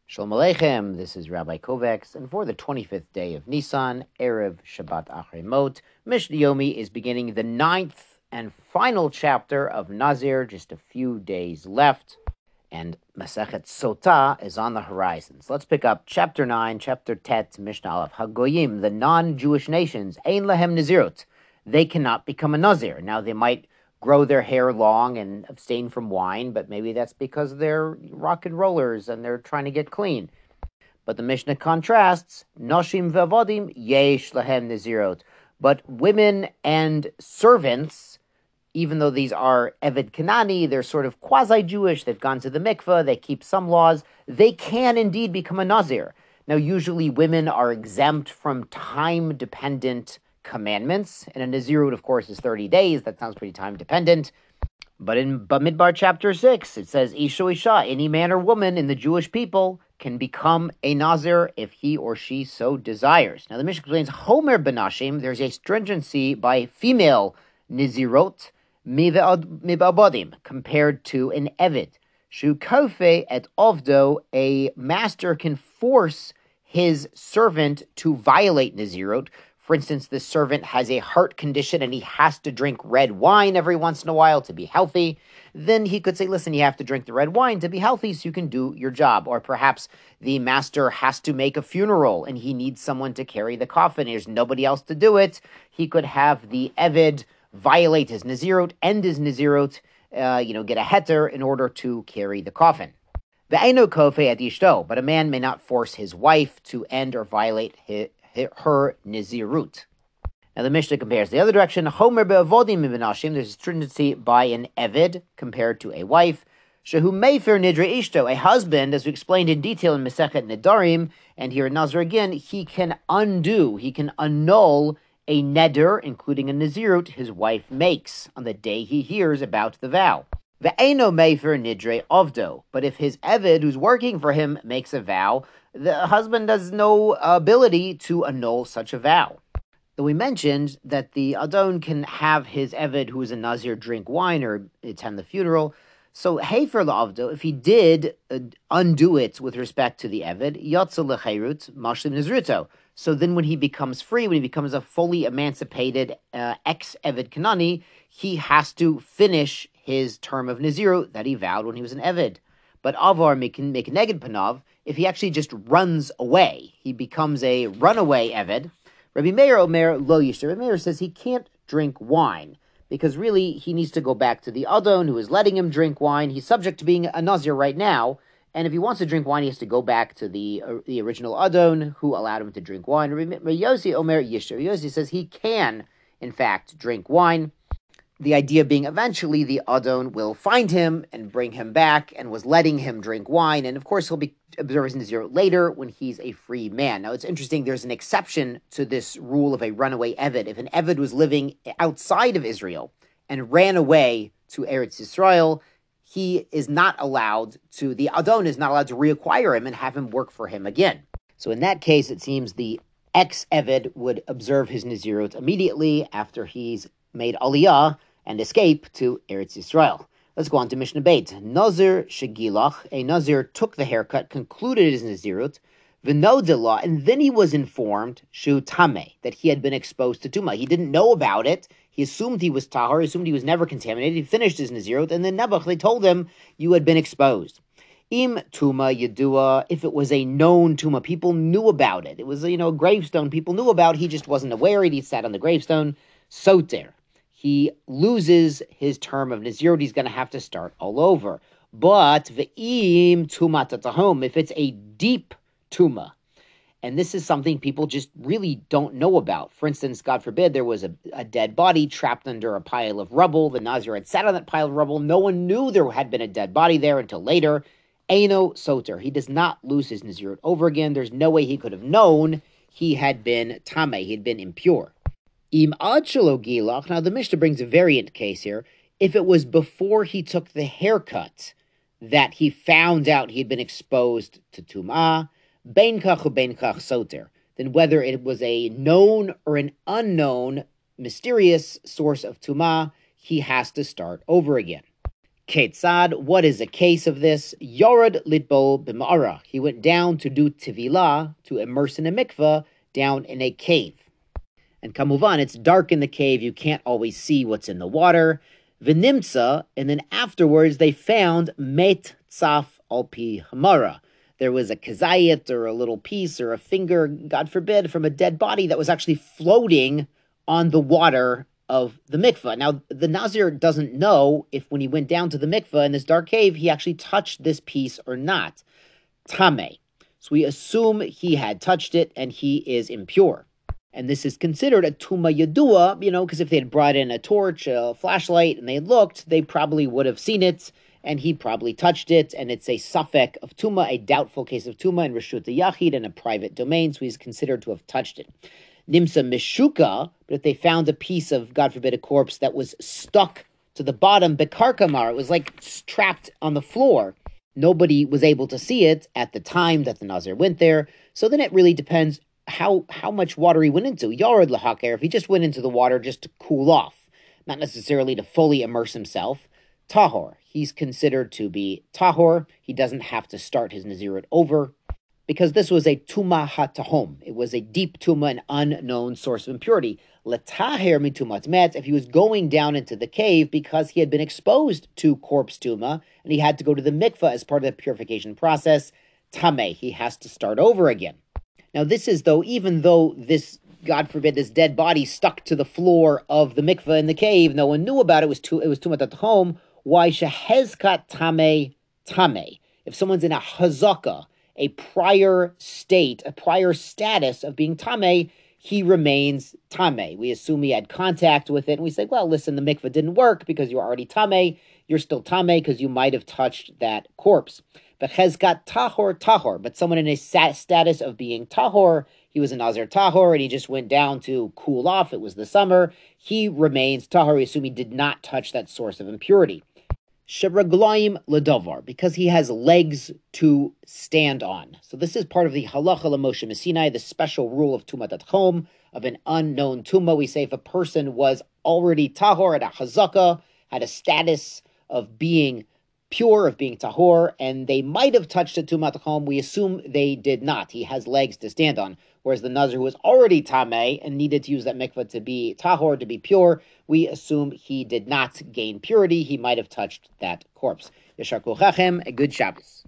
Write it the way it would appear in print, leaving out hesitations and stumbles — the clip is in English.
Shalom Aleichem, this is Rabbi Kovacs, and for the 25th day of Nisan, Erev Shabbat Achrei Mot, Mishnah Yomi is beginning the 9th and final chapter of Nazir, just a few days left, and Masechet Sotah is on the horizon. So let's pick up chapter 9, chapter Tet, Mishnah Aleph. Hagoyim, the non-Jewish nations, Ein Lahem Nazirut, they cannot become a Nazir. Now they might grow their hair long and abstain from wine, but maybe that's because they're rock and rollers and they're trying to get clean. But the Mishnah contrasts, Noshim ve'avodim yesh lahem nazirot. But women and servants, even though these are Eved Kanani, they're sort of quasi-Jewish, they've gone to the mikveh, they keep some laws, they can indeed become a Nazir. Now, usually women are exempt from time-dependent commandments, and a Nazirut, of course, is 30 days. That sounds pretty time-dependent. But in Bamidbar chapter 6, it says, Isha, any man or woman in the Jewish people can become a Nazir if he or she so desires. Now, the Mishnah explains, Homer benashim, there's a stringency by female Nazirot, mibabodim, compared to an Eved. Shu kofe et ovdo, a master can force his servant to violate Nazirot. For instance, the servant has a heart condition and he has to drink red wine every once in a while to be healthy. Then he could say, listen, you have to drink the red wine to be healthy so you can do your job. Or perhaps the master has to make a funeral and he needs someone to carry the coffin. There's nobody else to do it. He could have the Eved violate his Nazirut, end his Nazirut, get a heter in order to carry the coffin. Ve'eno kofe et ishto, but a man may not force his wife to end or violate her Nazirut. Now the Mishnah compares the other direction. Homer be'avodim mibenashim, there's a stringency by an Eved compared to a wife. Shehu mefer nidre ishto, a husband, as we explained in detail in Masechet Nedarim, and here in Nazir again, he can annul a neder, including a Nazirut, his wife makes on the day he hears about the vow. Ve'eno mefer nidre ovdo, but if his Eved, who's working for him, makes a vow, the husband has no ability to annul such a vow. Though we mentioned that the Adon can have his Eved, who is a Nazir, drink wine or attend the funeral. So, Hefer la'avdo, if he did undo it with respect to the Eved, Yotza lechairut, mashlim nizruto. So then when he becomes free, when he becomes a fully emancipated ex-Eved Kanani, he has to finish his term of Nazirut that he vowed when he was an Eved. But Avar make a neged panav, if he actually just runs away, he becomes a runaway Eved. Rabbi Meir Omer lo yishter. Rabbi Meir says he can't drink wine, because really he needs to go back to the Adon who is letting him drink wine. He's subject to being a Nazir right now, and if he wants to drink wine, he has to go back to the original Adon who allowed him to drink wine. Rabbi Yossi Omer yishter. Rabbi Yossi says he can, in fact, drink wine. The idea being eventually the Adon will find him and bring him back and was letting him drink wine. And of course, he'll be observing Nazirut later when he's a free man. Now, it's interesting. There's an exception to this rule of a runaway Eved. If an Eved was living outside of Israel and ran away to Eretz Yisrael, he is not allowed to, the Adon is not allowed to reacquire him and have him work for him again. So in that case, it seems the ex-Eved would observe his Nazirut immediately after he's made Aliyah and escape to Eretz Yisrael. Let's go on to Mishnah Beit. Nazir shegilach, a Nazir took the haircut, concluded his Nazirut, v'nodela, and then he was informed, shu tameh, that he had been exposed to Tumah. He didn't know about it. He assumed he was tahor, he assumed he was never contaminated. He finished his Nazirut, and then Nebuch, they told him, you had been exposed. Im Tuma Yedua, if it was a known Tuma, people knew about it. It was, a gravestone people knew about. He just wasn't aware. He sat on the gravestone. Soter. He loses his term of Nazirut. He's going to have to start all over. But ve'im Tuma tatahom, if it's a deep Tuma, and this is something people just really don't know about. For instance, God forbid, there was a dead body trapped under a pile of rubble. The Nazir had sat on that pile of rubble. No one knew there had been a dead body there until later. Eino soter. He does not lose his Nazirut over again. There's no way he could have known he had been tameh, he had been impure. Im ad shelo gilach. Now the Mishnah brings a variant case here. If it was before he took the haircut that he found out he had been exposed to tumah, bein kach ubein kach soter, then whether it was a known or an unknown mysterious source of tumah, he has to start over again. Ketzad, what is a case of this? Yorad litbol b'ma'ara. He went down to do tevilah, to immerse in a mikveh, down in a cave. And kamuvan, it's dark in the cave, you can't always see what's in the water. V'nimtza, and then afterwards they found met tzaf al pi hamara. There was a kazayit, or a little piece, or a finger, God forbid, from a dead body that was actually floating on the water of the mikveh. Now, the Nazir doesn't know if when he went down to the mikveh in this dark cave, he actually touched this piece or not. Tameh. So we assume he had touched it and he is impure. And this is considered a tuma yadua, because if they had brought in a torch, a flashlight, and they had looked, they probably would have seen it, and he probably touched it, and it's a safek of tuma, a doubtful case of tuma in Reshut Yachid, in a private domain, so he's considered to have touched it. Nimsa mishuka, but if they found a piece of, God forbid, a corpse that was stuck to the bottom, bekarkamar, it was like trapped on the floor. Nobody was able to see it at the time that the Nazir went there, so then it really depends how much water he went into. Yared lahaker, if he just went into the water just to cool off, not necessarily to fully immerse himself. Tahor, he's considered to be tahor. He doesn't have to start his Nazirat over, because this was a tuma hatahom. It was a deep tuma, an unknown source of impurity. Letaher mitumat met, if he was going down into the cave because he had been exposed to corpse tuma, and he had to go to the mikveh as part of the purification process, tameh, he has to start over again. Now, this is, even though this, God forbid, this dead body stuck to the floor of the mikveh in the cave, no one knew about it, it was tumat at home. Why shehezkat tameh? If someone's in a hazaka, a prior state, a prior status of being tameh, he remains tameh. We assume he had contact with it, and we say, well, listen, the mikveh didn't work because you're already tameh. You're still tameh because you might have touched that corpse. But Chezkat tahor, but someone in a status of being tahor, he was a Nazir tahor, and he just went down to cool off, it was the summer, he remains tahor. We assume he did not touch that source of impurity. Shebragloim ledavar, because he has legs to stand on. So this is part of the halacha l'Moshe Messinai, the special rule of tumat at home, of an unknown tuma. We say if a person was already tahor at a hazaka, had a status of being pure, of being tahor, and they might have touched a tumat home, we assume they did not. He has legs to stand on. Whereas the Nazir who was already tameh and needed to use that mikveh to be tahor, to be pure, we assume he did not gain purity. He might have touched that corpse. Yashar Kol Chachem, a good Shabbos.